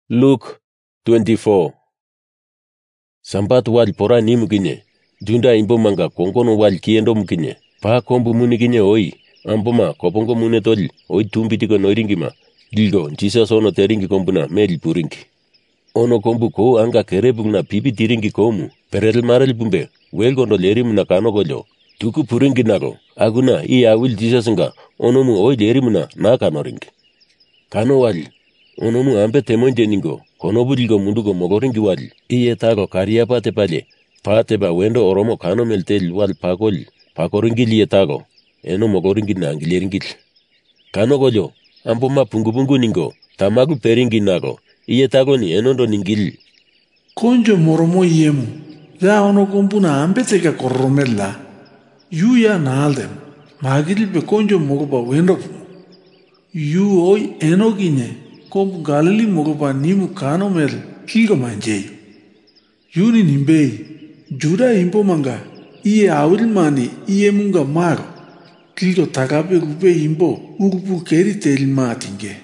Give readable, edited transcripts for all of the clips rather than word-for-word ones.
Luke 24. Sambat wal pora ni mukine. Junda imbo manga kongono wal kiendo mukine. Pa kombu munikine oi. Amboma kopongo mune tol. Oi tumbitiko noiringima. Dilgo Jesus ono teringi kombuna mel puringi. Ono kombu ko anga kerebugna pipi tiringi komu. Perel marel bumbe. Welgondo lerim na kano golyo. Tuku puringi nago. Aguna iya will Jesus nga. Ono mu oi lerimuna na kano ringi. Kano wali. Onomu ambe temonje ningo, konobulgo mundugo mogoringi wali, iye tago karia pate pale, pate ba wendo oromo kano meltel wal pakoringi liye tago, eno mogoringi na angiliringil. Kano gojo, ambo ma pungu ningo, tamagu peringi nago, iye tago ni enondo ningil. Konjo moromo yemu, ya ono kumpuna ambe teka koromella, yu ya naaldem, magil be konjo mogoba wendo yu oi eno gine, kombu galili mogoba nimu kano mel kilgo manjeyu. Yuni nimbei, juda impo manga, iye awil mani iye munga mago, kilgo takape gupe impo ugupu keri teli matinge.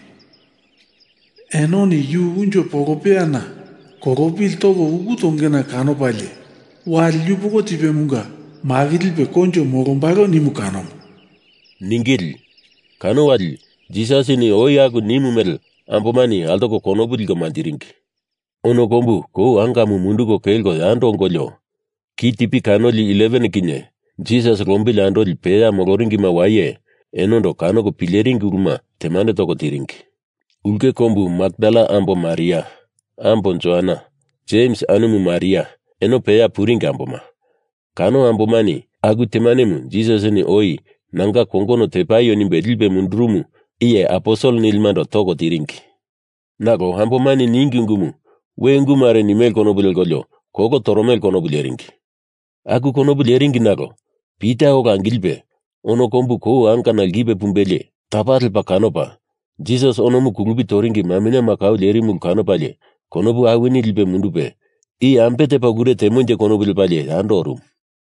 Enoni yu unjo pogopeana, kogopil togo ugu tongena kano pale, wali yu pogo tipe munga, magil pe konjo mogombago nimu kano. Ningil, kano wali, Jesus ni oyagu nimu mel, ambomani aldoko konobulgo mandiringi. Ono kombu ko angamu mundugo kelgo yando ngolyo. Ki tipi kanoli 11 kinye. Jesus rombili andoli peya mogoringi mawaye. Enondo kanogo pileringi uruma temane toko tiringi. Ulke kombu Magdala ambo Maria. Ambo Joana. James anumu Maria. Eno peya puringi amboma. Kano ambomani agu temanemu Jesus ni oi. Nanga kongono tepayo ni bedilbe mundurumu. Iye apostol nilmando toko tiringi. Nago hambomani ningi ngumu. We ngumare ni mel konobulel golyo. Kogo toromel konobuleringi. Aku konobuleringi nago. Pita oga angilbe. Ono kombu ko anka nalgibe pumbele. Tapatel pa kanopa. Jesus onomu kungubi toringi mamine makau lerimu kanopale. Konobu awini lbe mundube. I ampete pa gure temonje konobul pale andorum.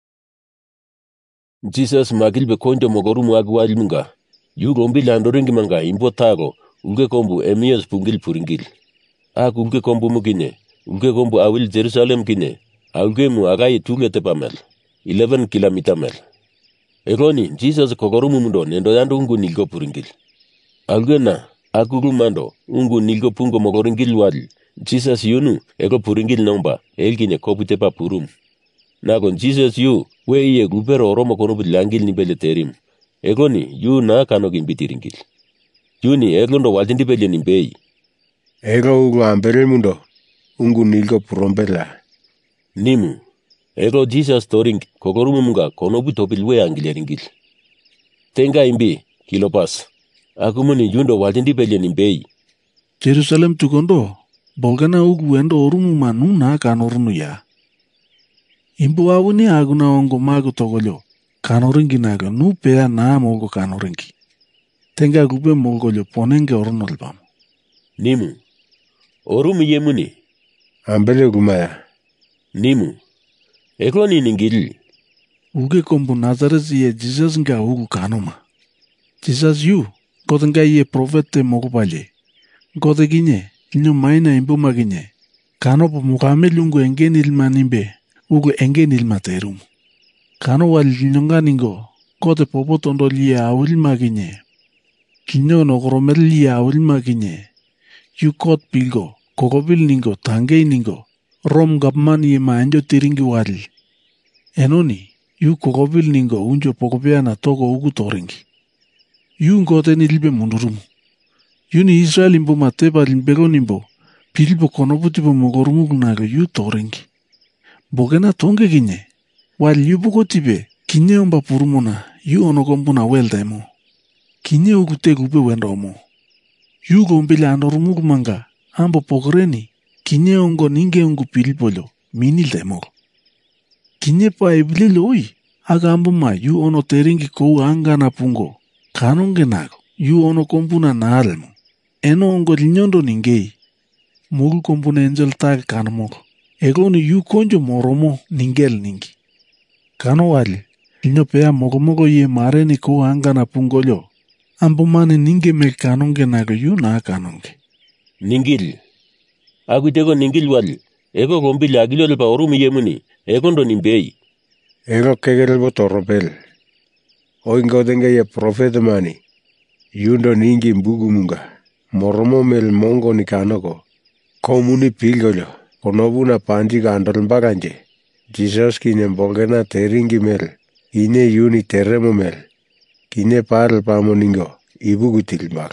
Jesus magilbe konjo mogorumu agwali munga. Yu rombi landoringi manga imbo tago, ulge kombu emios pungil puringil. Aku ulge kombu mukine, ulge kombu awil Jerusalem kine, ulge mu agai tunge tepamel, 11 kilomita mel. Ekoni, Jesus kogorumu mundo nendo yando ungu nilgo puringil. Ulge na, aku rumando, ungu nilgo pungo mogoringil wali, Jesus yunu, eko puringil nomba, elgine kopu tepa purum. Nagon Jesus yu, we iye gupero oromo konobu langil nibele terim. Egoni, yu na kano gimbitiringil. Yuni egondo waltindi pele nimbei. Ego ugo ambere mundo, ungu nilgo purombela. Nimu. Ego Jesus toring, kogorumu munga konobu topilwe angileringil. Tenga imbi, kilopas. Akumuni yundo waltindi pele nimbei. Jerusalem tukondo, bolgana ugu endo orumu manu na kanorunu ya. Imbu awuni aguna ongo magu togolyo. Kanoringi naga nu pea na mogo kanoringi. Tenga gupe mogolyo ponenge oronolbam. Nimu. Orumu yemuni. Ambele gumaya. Nimu. Ekloni ningil. Uge kombu Nazareth ye Jesus nga ugu kanoma. Jesus yu, godenga ye profete mogo pale. Gode ginye, inyo maina imbo maginye. Kanopo mukame lungo engen ilmanimbe, ugu engen ilmaterumu. Kano wali nyonga ningo, kote popo tondo liya awil maginye. Kinyo no koromel liya awil maginye. Yu kot pilgo, kokobil ningo, tangei ningo. Rom gapman ye maanjo tiringi wali. Enoni, yu kokobil ningo unjo pokopea na toko ugu toringi. Yu ngote nilbe mundurumu. Yu ni Israel imbo matepa limbego nimbo. Pilbo konoputipo mogorumu kunaga yu toringi. Bogena tonge ginye. Wali yu buko tipe, kinye omba purumona, yu ono kompuna welda emo. Kinye ugute gupe wendo omo. Yu gombele andorumu kumanga, ambo pokoreni, kinye ongo ninge ongu pilipolo, minilda emo. Kinye pa ebililo oi, aga ambo ma yu ono teringi kou anga na pungo. Kanonge nago, yu ono kompuna na alemo. Eno ongo linyondo ningei. Mugu kompuna enjel taga kanomoko. Egoni yu konjo moromo ningel ningi. Kano wali, inyo pea mogo ye mare ni ko anga na pungolyo. Ambomane ninge me kanonge nago yu na kanonge. Ningil. Akuteko ningil wal. Eko kombili agilol pa orum yemuni. Eko ndo nimbei. Eko kegerel torobel. Oingodenga ye profeta mani. Yundo ningi mbugu munga. Moromo mel mongo ni kanoko. Komuni pilgolo. Konobu na panji gandol mbaganje. Jesus kine mbogena teringi mel. Ine yuni teremo mel. Kine parl pamoningo. Ibugu tilmbag.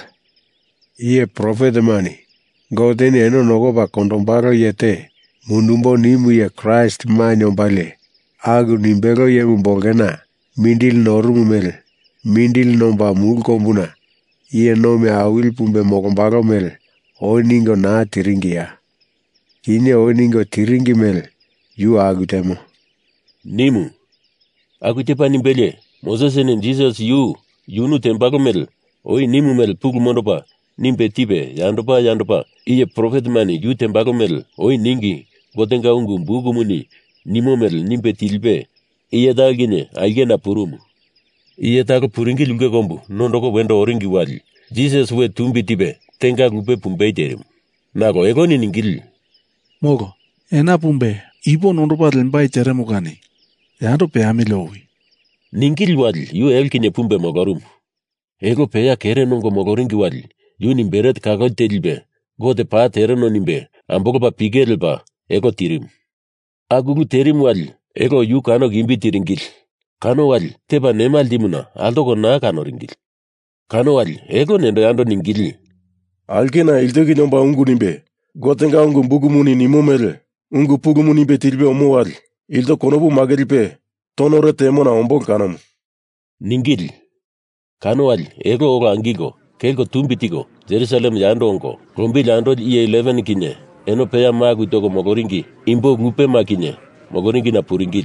Iye profeta mani. Godeni eno nogo ba kondombaro yete. Munumbo nimu ye Christ manyombale. Agu nimbego ye mbogena. Mindil norumu mel. Mindil nomba mulkombuna. Iye nome awil pumbe mogombaro mel. Oningo na tiringi ya. Kine oningo tiringi mel. Yu agutemo. Nimu. Akutepa nimbele. Moses and Jesus yunu tembago mel. Oi nimu mel pugu monopa. Nimbe tibe yandopa. Iye prophet mani yu tembago mel. Oi ningi. Gotenga ungu mbugu muni. Nimo mel nimbe tilbe. Iye dagine algena purumu. Iye tako puringi lunge kombu. Nondoko wendo oringi wali. Jesus we tumbi tibe. Tenga gupe pumbe terim. Nago egoni ningil. Mogo. Ena pumbe. Ibo nondopa lembai teremo gani. Yando pe amilowi. Ningil wali. Yu elkine pumbe mogorum. Ego peya kere nongo mogoringi wali. Yu nimberet kagol telbe. Gode pa tere no nimbe. Amboko pa pigel ba. Ego tirim. Agugu terim wali. Ego yu kano gimbi tiringil. Kano wali. Teba nemal dimuna. Aldoko na kano ringil. Kano wali. Ego nendo yando ningil. Alkena ilteki nomba ungu nimbe. Gotenga ungu mbugu muni nimumele. Ungu pugu muni be tilbe omu wali. Ilto konobu mageripe. Tonore temona ombon kanamu. Ningil. Kano wali. Ego ogo angigo. Kelko tumbitigo. Jerusalem yando ongo. Kombi yando iye 11 kine. Eno peya magu toko mogoringi. Imbo gupe makinye. Mogoringi na puringil.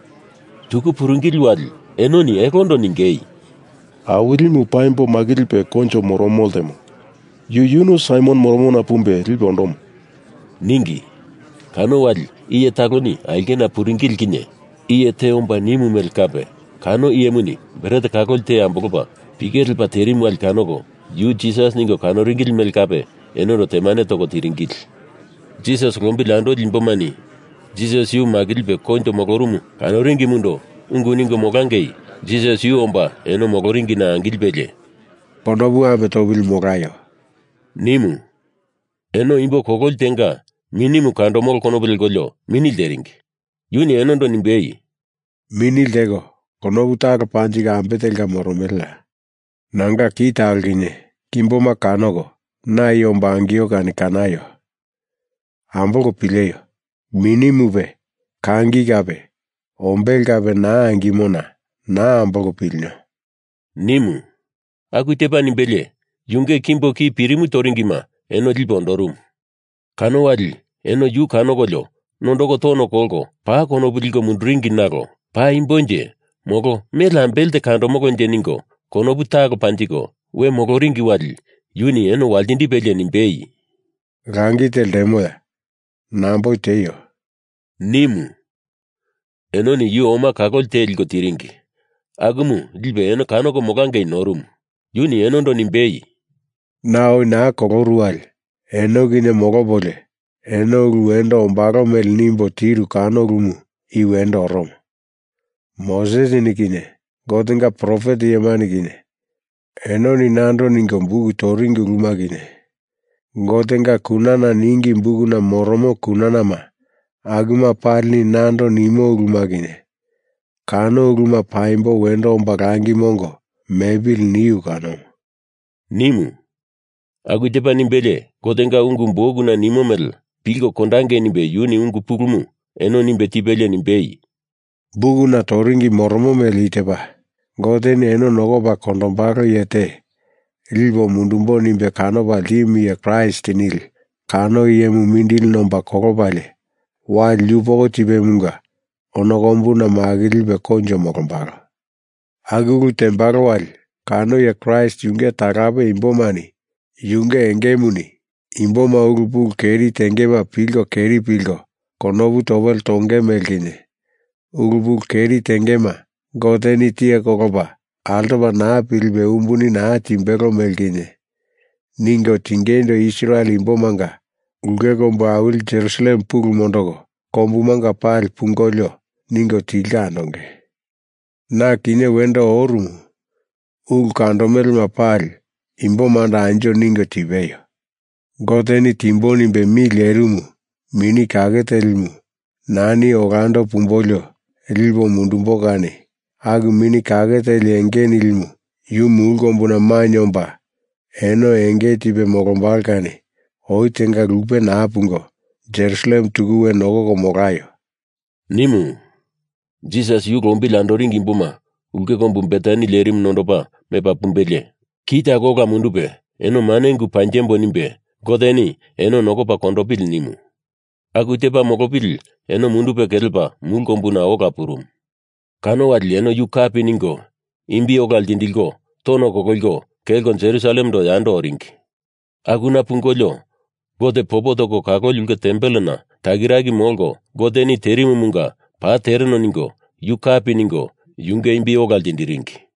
Tuku puringil wali. Eno ni ekondo ningei. Awili mupaimbo magiripe koncho moromoldemo. Yuyunu Simon moromona pumbe ribondom. Ningi. Kano wali. Iye tagoni algena puringil kinye. Iye teomba nimu melkape. Kano iye muni. Berete kagol te ambogoba. Pigeril pa terim wal kanogo. Yu Jesus ningo kano ringil melkape. Eno no temane toko tiringil. Jesus rombi lando limbomani. Jesus yu magiripe koncho mogorumu. Kano ringi mundo. Ungu ningo mogangei. Jesus yu omba. Eno mogoringi na angilbeje. Ponobu abetobil mogayo. Nimu. Eno imbo kogol tenga. Minimu kando mol konobil golyo. Minil deringi. Yuni eno ndo nimbei. Minil dego. Konobu taga panjiga ambetelga moromela. Nanga kita algine. Kimboma kanogo. Na yomba angio gani kanayo. Ambogo pileyo. Minimu ve. Kangi gabe. Ombel gabe na angimona. Na ambogo pilnyo. Nimu. Akutepa nimbele. Yunge kimbo ki pirimu toringima. Eno libondorum. Kano wali. Eno yu kano golyo. Nondoko tono kolgo. Pa kono buligo mundringi nago. Pa imbonje. Mogo. Mela ambelde kando mogo njeningo. Kono butago pantigo. We mogo ringi wali. Yuni eno waldindi bele nimbei. Rangi tel demoya. Nambo teyo. Nimu. Eno ni yu oma kagol teligo tiringi. Agumu. Libe eno kano go mogange inorum. Yuni eno ndo nimbei. Nao na kogorual. Eno gine mogobole. Eno ruendo ombaro mel nimbo tiru kano rumu. Iwendo rom. Moses nikine. Gotenga prophet yemani gine. Eno ni nando ningo mbugu toringi rumagine. Gotenga kunana ningi mbugu na moromo kunana ma. Aguma parli nando nimo rumagine. Kano ruma paimbo wendo ombarangi mongo. Mebil niu kano. Nimu. Agutepa nimbele. Gotenga ungu mbogu na nimo mel. Pilgo kondange nimbe yuni ungu pugumu. Eno nimbe tibele nimbei. Bugu na toringi moromo melitepa. Goten eno nogoba kondombaro yete. Ilbo mundumbo nimbe kano ba limi ya Christ nil. Kano yemu mindil nomba kokobale. Wa lupo tibe munga. Onogombu na magilbe konjo mokombaro. Agugu tembaro wal. Kano ya Christ yunge tarabe imbomani. Yunge engemuni. Imboma urupu keri tengeba pilgo keri pilgo. Konobu tobel tonge melgine. Urupu keri tengema. Goteni tia kokoba. Altoba na pilbe umbuni na timbero melgine. Ningo tingendo Israel imbomanga. ulke kombo awil Jerusalem pugul mondoko kombu manga pal pungolyo ningo tilga andonge. Na kine wendo orumu ul kandomel mapal imbo manda anjo ningo tibeyo. Goteni timboni be mili erumu mini kagetelmu nani ogando pumbolyo elilbo mundumbogane agu mini kageteli engen ilmu yumu ulgombuna manyomba eno enge tibe mogombalkane oitenga lupe na apungo Jerusalem tuguwe nogo mogayo. Nimu Jesus yu gombi landoringi mbuma ulke kombu betani lerim nondopa mepa pumbelye. Kita goga mundupe eno manengu panjembo nimbe godeni eno nogopa kondopil nimu. Aku tepa mogopil eno mundupe kelpa mulkombu na oga purum. Kano wadli eno yu kapi ningo imbi ogal dindilgo tono kokolgo kelgon Jerusalem do yando oringi. Aku na pungolyo gode popotoko kagol yulke tempelena tagiragi molgo godeni terimu munga pa tereno ningo yu kapi ningo yunge imbi ogal dindiringi.